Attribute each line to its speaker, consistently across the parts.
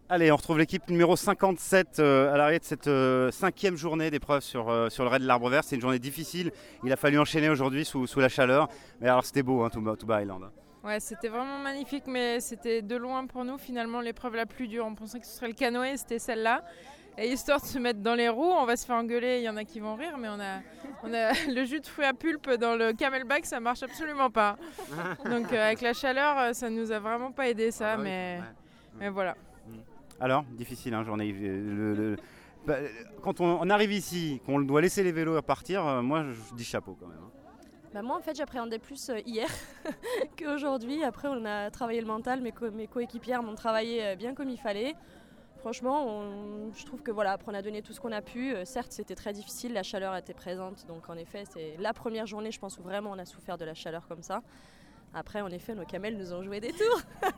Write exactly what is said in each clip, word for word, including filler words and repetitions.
Speaker 1: Allez, on retrouve l'équipe numéro cinquante-sept euh, à l'arrivée de cette euh, cinquième journée d'épreuve sur, euh, sur le raid de l'Arbre Vert. C'est une journée difficile, il a fallu enchaîner aujourd'hui sous, sous la chaleur. Mais alors c'était beau, hein, Tuba Island.
Speaker 2: Ouais, c'était vraiment magnifique, mais c'était de loin pour nous finalement l'épreuve la plus dure. On pensait que ce serait le canoë, c'était celle-là. Et histoire de se mettre dans les roues, on va se faire engueuler, il y en a qui vont rire, mais on a, on a le jus de fruits à pulpe dans le camelback, ça marche absolument pas. Donc euh, avec la chaleur, ça nous a vraiment pas aidé ça,
Speaker 1: Ah bah oui,
Speaker 2: mais,
Speaker 1: ouais.
Speaker 2: mais voilà.
Speaker 1: Alors, difficile, hein, journée. Le, le, bah, quand on, on arrive ici, qu'on doit laisser les vélos à partir, euh, moi je dis chapeau quand même. Hein.
Speaker 3: Bah moi en fait j'appréhendais plus hier qu'aujourd'hui. Après on a travaillé le mental, mes, co- mes coéquipières m'ont travaillé bien comme il fallait. Franchement, on, je trouve que voilà, après on a donné tout ce qu'on a pu. Euh, certes, c'était très difficile, la chaleur était présente. Donc en effet, c'est la première journée, je pense, où vraiment on a souffert de la chaleur comme ça. Après, en effet, nos camels nous ont joué des tours.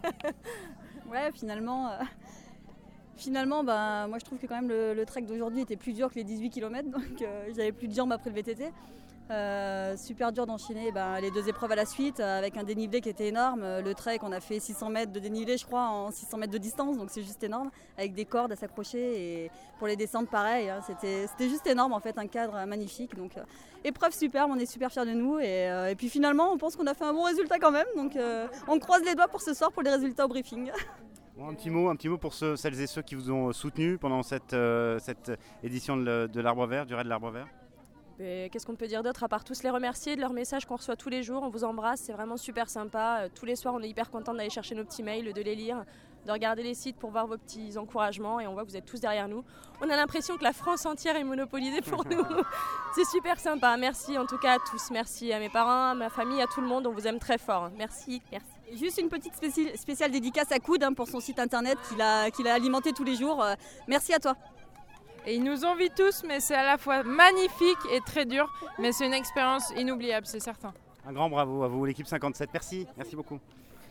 Speaker 4: Ouais, finalement, euh, finalement bah, moi je trouve que quand même le, le trek d'aujourd'hui était plus dur que les dix-huit kilomètres. Donc euh, j'avais plus de jambes après le V T T. Euh, super dur d'enchaîner ben, les deux épreuves à la suite euh, avec un dénivelé qui était énorme. Euh, le trek, on a fait six cents mètres de dénivelé, je crois, en six cents mètres de distance, donc c'est juste énorme, avec des cordes à s'accrocher. Et pour les descentes, pareil, hein, c'était, c'était juste énorme en fait, un cadre euh, magnifique. Donc, euh, épreuve superbe, on est super fiers de nous. Et, euh, et puis finalement, on pense qu'on a fait un bon résultat quand même. Donc, euh, on croise les doigts pour ce soir pour les résultats au briefing.
Speaker 1: Bon, un petit mot, un petit mot pour ceux, celles et ceux qui vous ont soutenu pendant cette, euh, cette édition de, de l'Arbre Vert, du raid de l'Arbre Vert.
Speaker 3: Et qu'est-ce qu'on peut dire d'autre à part tous les remercier de leurs messages qu'on reçoit tous les jours. On vous embrasse, c'est vraiment super sympa. Euh, tous les soirs, on est hyper contents d'aller chercher nos petits mails, de les lire, de regarder les sites pour voir vos petits encouragements. Et on voit que vous êtes tous derrière nous. On a l'impression que la France entière est monopolisée pour nous. C'est super sympa. Merci en tout cas à tous. Merci à mes parents, à ma famille, à tout le monde. On vous aime très fort. Merci, merci.
Speaker 4: Et juste une petite spéci- spéciale dédicace à Coude hein, pour son site internet qu'il a, qu'il a alimenté tous les jours. Euh, merci à toi.
Speaker 2: Et ils nous envient tous, mais c'est à la fois magnifique et très dur. Mais c'est une expérience inoubliable, c'est certain.
Speaker 1: Un grand bravo à vous, l'équipe cinquante-sept. Merci, merci beaucoup.